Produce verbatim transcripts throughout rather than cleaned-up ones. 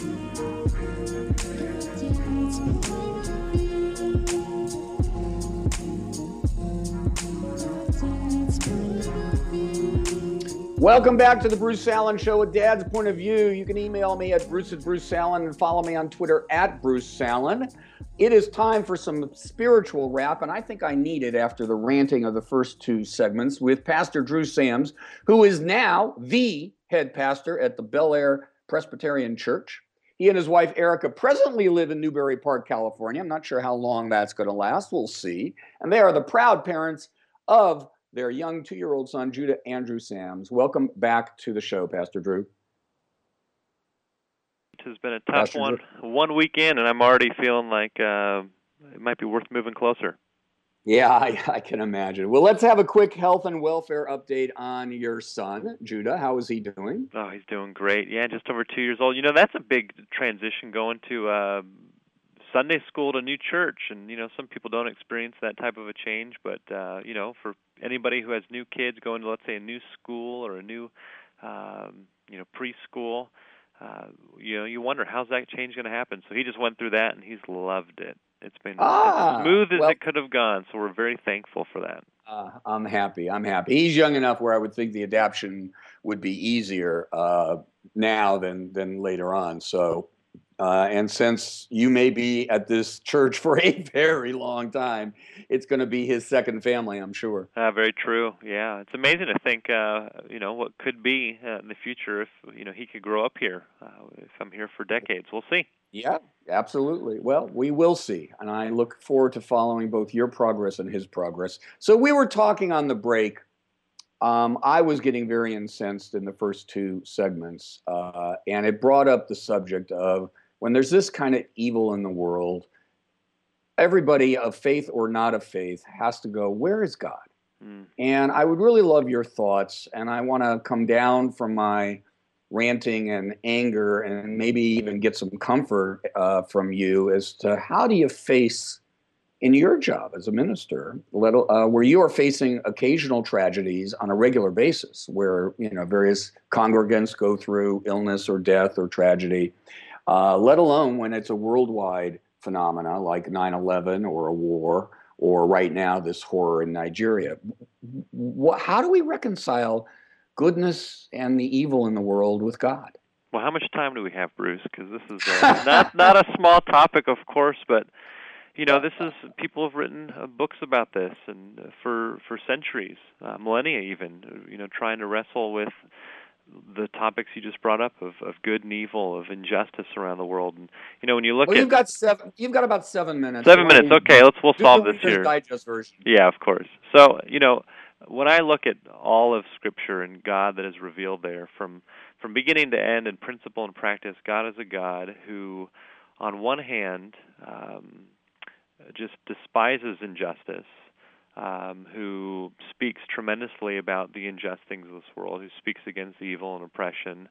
Welcome back to the Bruce Allen Show, A Dad's Point of View. You can email me at Bruce at Bruce Allen and follow me on Twitter at Bruce Allen. It is time for some spiritual rap, and I think I need it after the ranting of the first two segments with Pastor Drew Sams, who is now the head pastor at the Bel Air Presbyterian Church. He and his wife, Erica, presently live in Newbury Park, California. I'm not sure how long that's going to last. We'll see. And they are the proud parents of their young two-year-old son, Judah Andrew Sams. Welcome back to the show, Pastor Drew. It has been a tough Pastor one, Drew. one weekend, and I'm already feeling like uh, it might be worth moving closer. Yeah, I, I can imagine. Well, let's have a quick health and welfare update on your son, Judah. How is he doing? Oh, he's doing great. Yeah, just over two years old. You know, that's a big transition going to uh, Sunday school to new church, and you know, some people don't experience that type of a change, but uh, you know, for anybody who has new kids going to, let's say, a new school or a new, um, you know, preschool, uh, you know, you wonder how's that change going to happen. So he just went through that, and he's loved it. It's been ah, as smooth as well, it could have gone. So we're very thankful for that. Uh, I'm happy. I'm happy. He's young enough where I would think the adaptation would be easier uh, now than than later on. So. Uh, and since you may be at this church for a very long time, it's going to be his second family, I'm sure. Uh, very true. Yeah, it's amazing to think, uh, you know, what could be uh, in the future if you know he could grow up here. Uh, if I'm here for decades, we'll see. Yeah, absolutely. Well, we will see, and I look forward to following both your progress and his progress. So we were talking on the break. Um, I was getting very incensed in the first two segments, uh, and it brought up the subject of when there's this kind of evil in the world, everybody of faith or not of faith has to go, where is God? Mm. And I would really love your thoughts, and I want to come down from my ranting and anger and maybe even get some comfort uh, from you as to how do you face in your job as a minister, let, uh, where you are facing occasional tragedies on a regular basis, where you know various congregants go through illness or death or tragedy, uh, let alone when it's a worldwide phenomena like nine eleven or a war, or right now this horror in Nigeria. What, how do we reconcile goodness and the evil in the world with God? Well, how much time do we have, Bruce? Because this is uh, not not a small topic, of course, but you know, this is people have written uh, books about this, and uh, for for centuries, uh, millennia even. You know, trying to wrestle with the topics you just brought up of, of good and evil, of injustice around the world. And you know, when you look well, at you've got seven, you've got about seven minutes. Seven minutes. Okay, let's we'll do solve the this here. Digest version. Yeah, of course. So you know, when I look at all of Scripture and God that is revealed there, from from beginning to end, in principle and practice, God is a God who, on one hand, um, just despises injustice, um, who speaks tremendously about the unjust things of this world, who speaks against evil and oppression.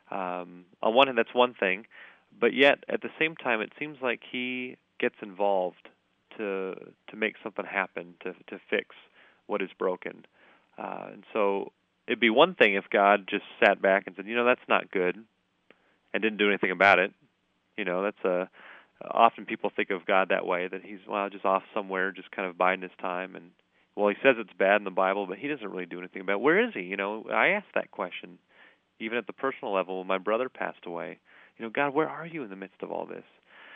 Um, on one hand, that's one thing, but yet at the same time, it seems like he gets involved to to make something happen, to to fix what is broken. Uh, and so it'd be one thing if God just sat back and said, you know, that's not good, and didn't do anything about it. You know, that's a often people think of God that way, that he's, well, just off somewhere, just kind of biding his time. And, well, he says it's bad in the Bible, but he doesn't really do anything about it. Where is he? You know, I asked that question, even at the personal level when my brother passed away. You know, God, where are you in the midst of all this?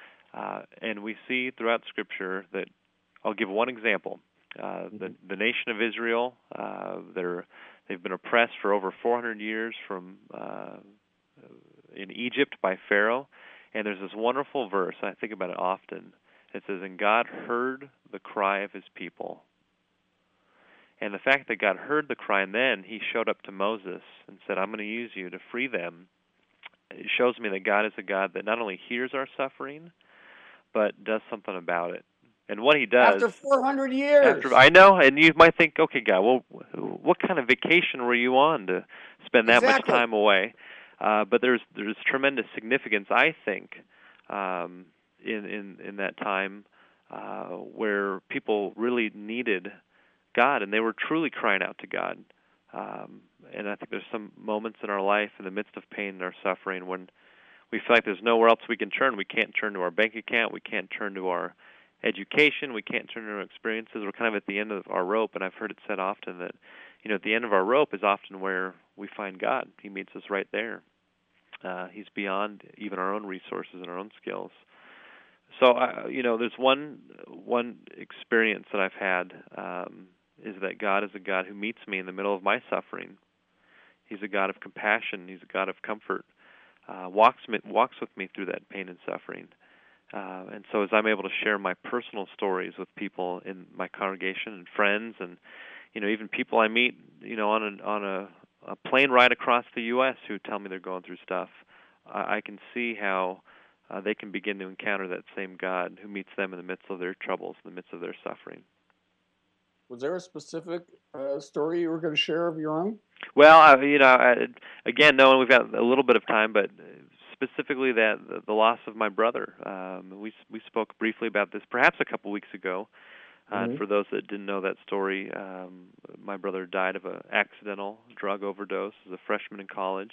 Uh, and we see throughout Scripture that, I'll give one example. Uh, the, the nation of Israel, uh, they're, they've been oppressed for over four hundred years from uh, in Egypt by Pharaoh. And there's this wonderful verse, I think about it often. It says, and God heard the cry of his people. And the fact that God heard the cry, and then he showed up to Moses and said, I'm going to use you to free them, it shows me that God is a God that not only hears our suffering, but does something about it. And what he does... After four hundred years! After, I know, and you might think, okay, God, well, what kind of vacation were you on to spend that exactly. much time away? Uh, but there's there's tremendous significance, I think, um, in, in in that time uh, where people really needed God, and they were truly crying out to God. Um, and I think there's some moments in our life, in the midst of pain and our suffering, when we feel like there's nowhere else we can turn. We can't turn to our bank account. We can't turn to our education. We can't turn to our experiences. We're kind of at the end of our rope, and I've heard it said often that, you know, at the end of our rope is often where we find God. He meets us right there. Uh, he's beyond even our own resources and our own skills. So, uh, you know, there's one one experience that I've had um, is that God is a God who meets me in the middle of my suffering. He's a God of compassion. He's a God of comfort. Uh, walks me, walks with me through that pain and suffering. Uh, and so as I'm able to share my personal stories with people in my congregation and friends, and you know, even people I meet, you know, on a on a, a plane ride across the U S who tell me they're going through stuff, I, I can see how uh, they can begin to encounter that same God who meets them in the midst of their troubles, in the midst of their suffering. Was there a specific uh, story you were going to share of your own? Well, I, you know, I, again, knowing we've got a little bit of time, but specifically that the, the loss of my brother. Um, we we spoke briefly about this perhaps a couple weeks ago. Uh, Mm-hmm. And for those that didn't know that story, um, my brother died of an accidental drug overdose as a freshman in college.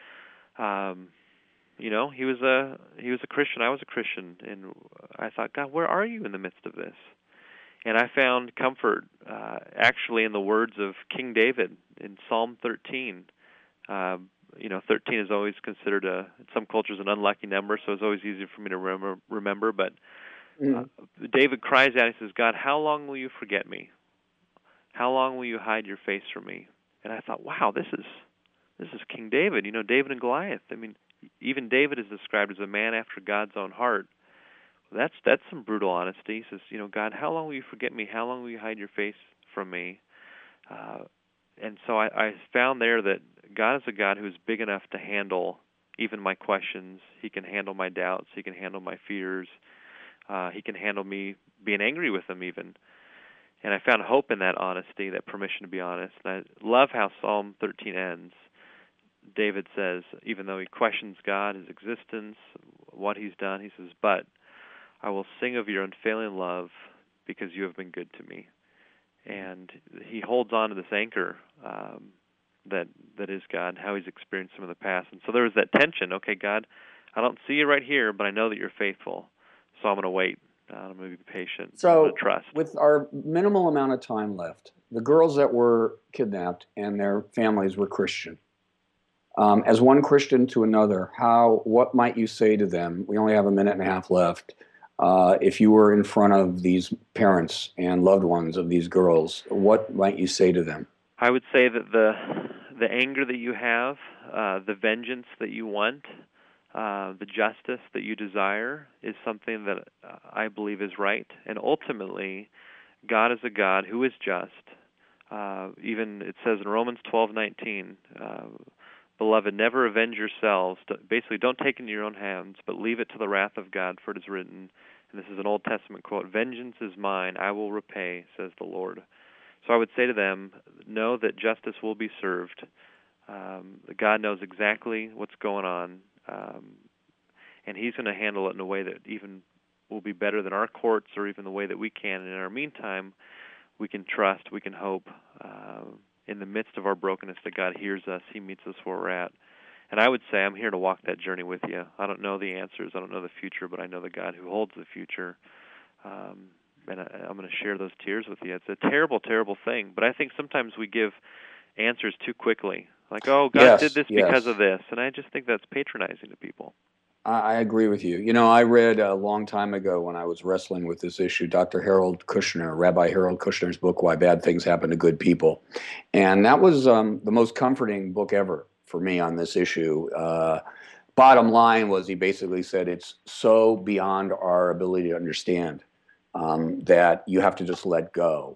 Um, you know, he was a he was a Christian. I was a Christian, and I thought, God, where are you in the midst of this? And I found comfort uh, actually in the words of King David in Psalm thirteen. Um, you know, thirteen is always considered a in some cultures an unlucky number, so it's always easier for me to remember. Remember, but Mm-hmm. uh, David cries out. He says, "God, how long will you forget me? How long will you hide your face from me?" And I thought, wow, this is this is King David. You know, David and Goliath. I mean, even David is described as a man after God's own heart. That's that's some brutal honesty. He says, you know, God, how long will you forget me? How long will you hide your face from me? Uh, and so I, I found there that God is a God who is big enough to handle even my questions. He can handle my doubts. He can handle my fears. Uh, he can handle me being angry with him even. And I found hope in that honesty, that permission to be honest. And I love how Psalm thirteen ends. David says, even though he questions God, his existence, what he's done, he says, but I will sing of your unfailing love because you have been good to me. And he holds on to this anchor um, that that is God, how he's experienced him in the past. And so there was that tension. Okay, God, I don't see you right here, but I know that you're faithful. So I'm going to wait. Uh, I'm going to be patient. So, I'm going to trust. With our minimal amount of time left, the girls that were kidnapped and their families were Christian. Um, as one Christian to another, how what might you say to them? We only have a minute and a half left. Uh, if you were in front of these parents and loved ones of these girls, what might you say to them? I would say that the the anger that you have, uh, the vengeance that you want, uh, the justice that you desire is something that uh, I believe is right. And ultimately, God is a God who is just. Uh, even it says in Romans twelve nineteen, uh, beloved, never avenge yourselves. Basically, don't take it in your own hands, but leave it to the wrath of God, for it is written, and this is an Old Testament quote, vengeance is mine, I will repay, says the Lord. So I would say to them, know that justice will be served. Um, God knows exactly what's going on, um, and he's going to handle it in a way that even will be better than our courts or even the way that we can. And in our meantime, we can trust, we can hope, uh, in the midst of our brokenness that God hears us, he meets us where we're at. And I would say I'm here to walk that journey with you. I don't know the answers, I don't know the future, but I know the God who holds the future. Um, and I, I'm going to share those tears with you. It's a terrible, terrible thing. But I think sometimes we give answers too quickly. Like, oh, God Yes, did this yes. because of this. And I just think that's patronizing to people. I agree with you. You know, I read a long time ago when I was wrestling with this issue, Doctor Harold Kushner, Rabbi Harold Kushner's book, Why Bad Things Happen to Good People. And that was um, the most comforting book ever for me on this issue. Uh, bottom line was he basically said it's so beyond our ability to understand um, that you have to just let go.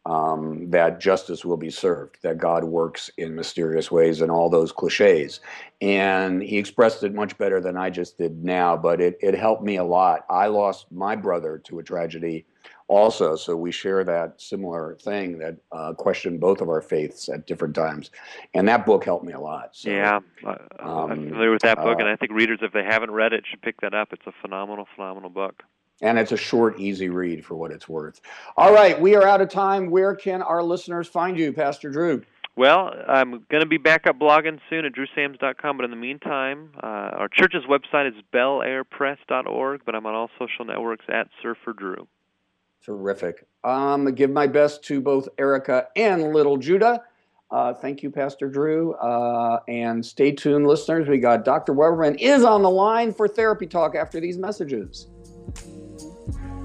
Um, that justice will be served, that God works in mysterious ways, and all those cliches. And he expressed it much better than I just did now, but it, it helped me a lot. I lost my brother to a tragedy also, so we share that similar thing that uh, questioned both of our faiths at different times. And that book helped me a lot. So, yeah, uh, um, I'm familiar with that book, uh, and I think readers, if they haven't read it, should pick that up. It's a phenomenal, phenomenal book. And it's a short, easy read for what it's worth. All right, we are out of time. Where can our listeners find you, Pastor Drew? Well, I'm going to be back up blogging soon at drew sams dot com, but in the meantime, uh, our church's website is bel air press dot org, but I'm on all social networks at Surfer Drew. Terrific. Um, give my best to both Erica and little Judah. Uh, thank you, Pastor Drew. Uh, and stay tuned, listeners. We got Doctor Weberman is on the line for Therapy Talk after these messages.